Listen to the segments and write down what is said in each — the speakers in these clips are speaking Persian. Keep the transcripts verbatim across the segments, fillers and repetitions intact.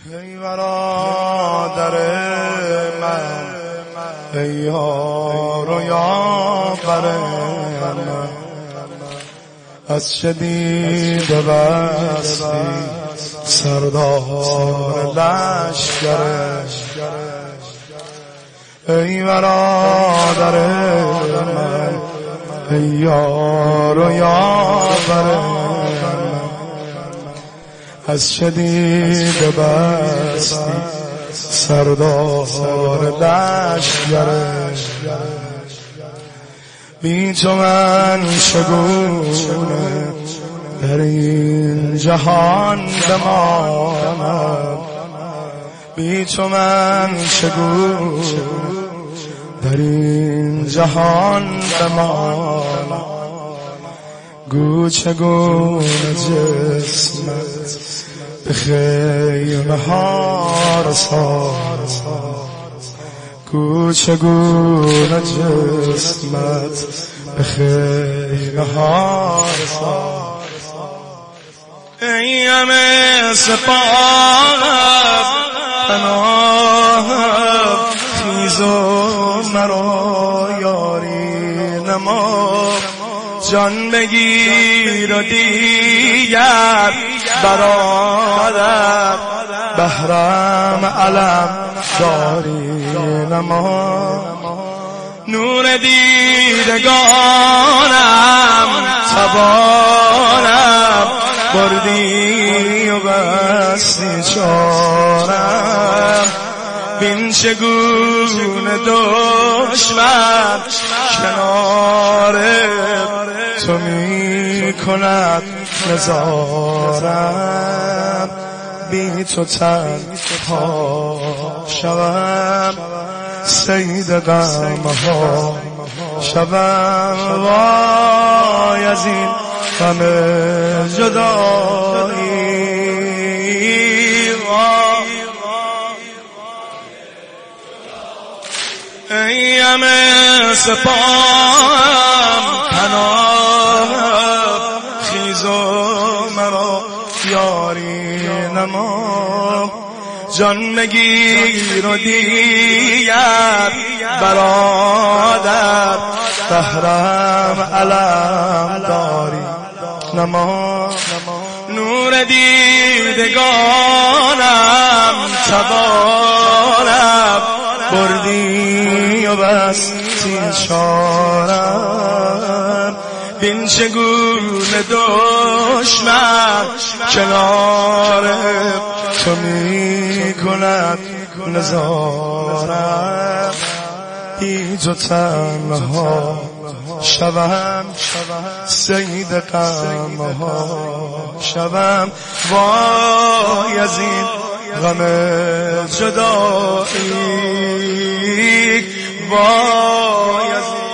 ای برادر من، ای یار و یاور من، از چه دیده بستی سردار لشکر. ای برادر من، ای یار و یاور من، از چه دیده بستی سردار لشکر. بی تو من چگونه در این جهان بمانم، بی تو من چگونه در این جهان بمانم. گو چگونه جسمت به خیمه ها رسانم، گو چگونه جسمت به خیمه ها رسانم. ای همه سپاه پناه خیز و مرا یاری نما، جان بگیر و دیگر برادر بهرم علم داری نما. نور دیدگانم تبانم بردی و بستی چارم، بین چگونه دشمن کنار تو می کند نزارم. بی تو تنها شوم صید غم ها شوم، وای از این غم جدایی. ای همه سپاهم پناه خیز و مرا یاری نما، جان بگیر و دیگر برادر بهرم علم داری نما. نور دیدگانم تبانم بردی و بستی چارم، بین چگونه دشمن کنار تو می کند نزارم. بی تو تنها شوم صید غم ها شوم، وای از این غم جدایی. وای از این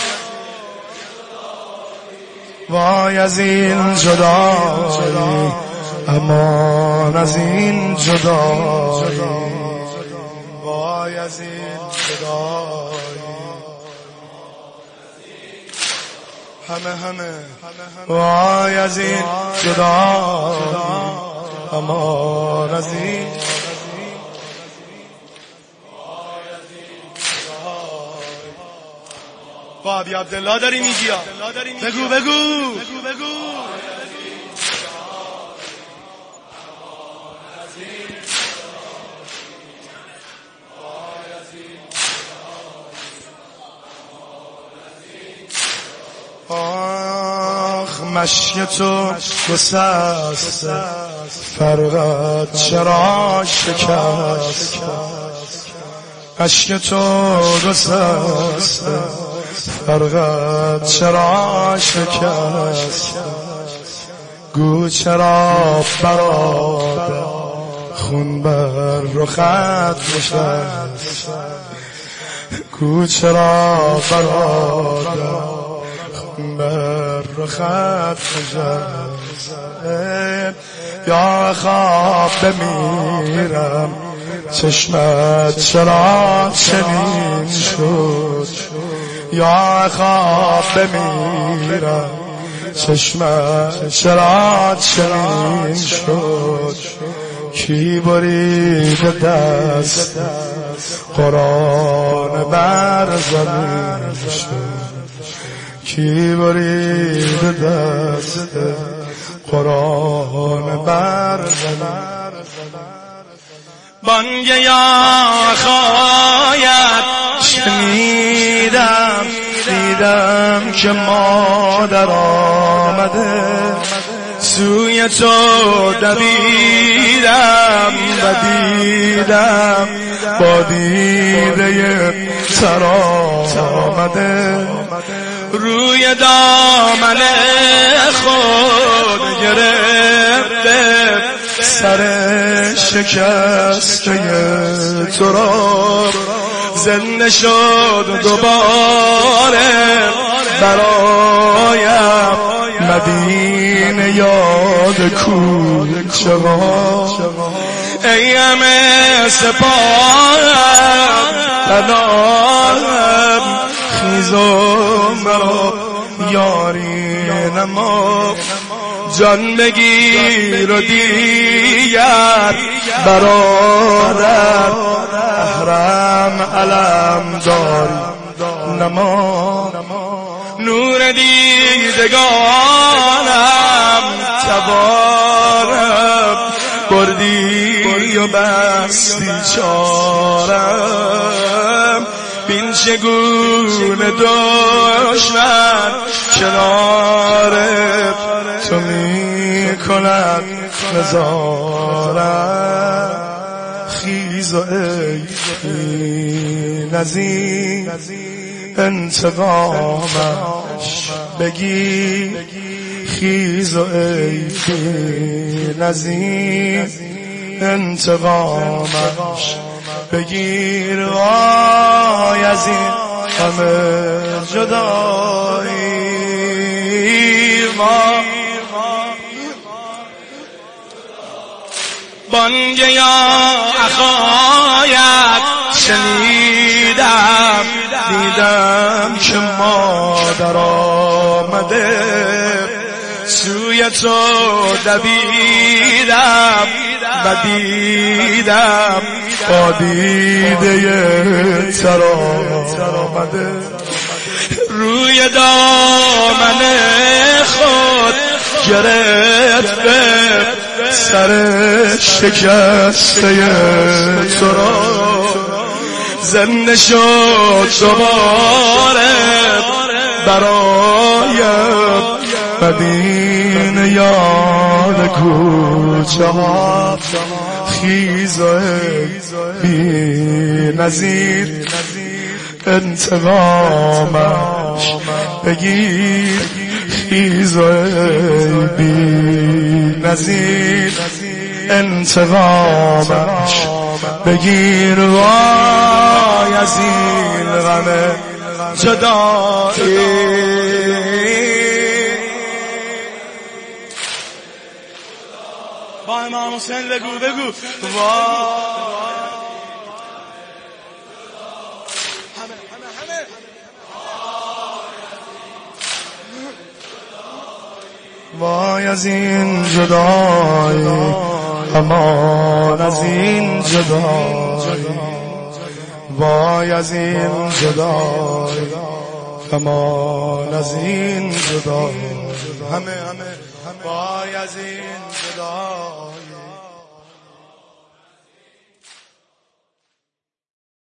وای از این جدایی، امان از این جدایی. وای از این جدایی، همه همه وای از این جدایی، امان از این. با عبی عبدالله داری میگی، بگو بگو بگو. آخ مشی تو گسست فرقت چرا شکست، اشک تو گسست فرقت چرا شکست. گو چرا برادر خون بر رخت نشست، گو چرا برادر بر رخت نشست. یا خواب بمیرم چشمت چرا چنین شد، یا خواب بمیرم چشمت چرا چنین شد. کی برید دست قرآن بر زمین کی برید دست قرآن بر زمین بانگ یا خواید شنیدم دیدم که مادر آمده سوی تو دویدم و دیدم با دیده تر آمده روی دامن خود گرفته سر شکسته تو را زنده شد دوباره برایم مدینه یاد کوچه ها ای همه سپاهم پناهم خیز و مرا یاری نما جان بگیر و دیگر برادر احرم علم داری نما نور دیدگانم تبارم بردی و بستی چارم بین چگونه دشمن کنار تو می کند نظارم خیز و ای نزی انتقامش بگی خیز و ای نزی انتقامش بگیر وای از این همه جدایی ما بانگ یا اخایت شنیدم دیدم که مادر آمده سوی تو دویدم و دیدم با دیده تر آمده روی دامن خود گرفته سر شکسته تو را زنده شد دوباره برایم مدینه یاد کوچه ها خیز و بی نظیر انتقامش بگیر خیز و بی نظیر انتقامش بگیر وای از این غم جدایی با امام حسین بگو بگو وای وای از این جدایی امان از این جدایی وای از این جدایی امان از این جدایی همه همه وای از این جدایی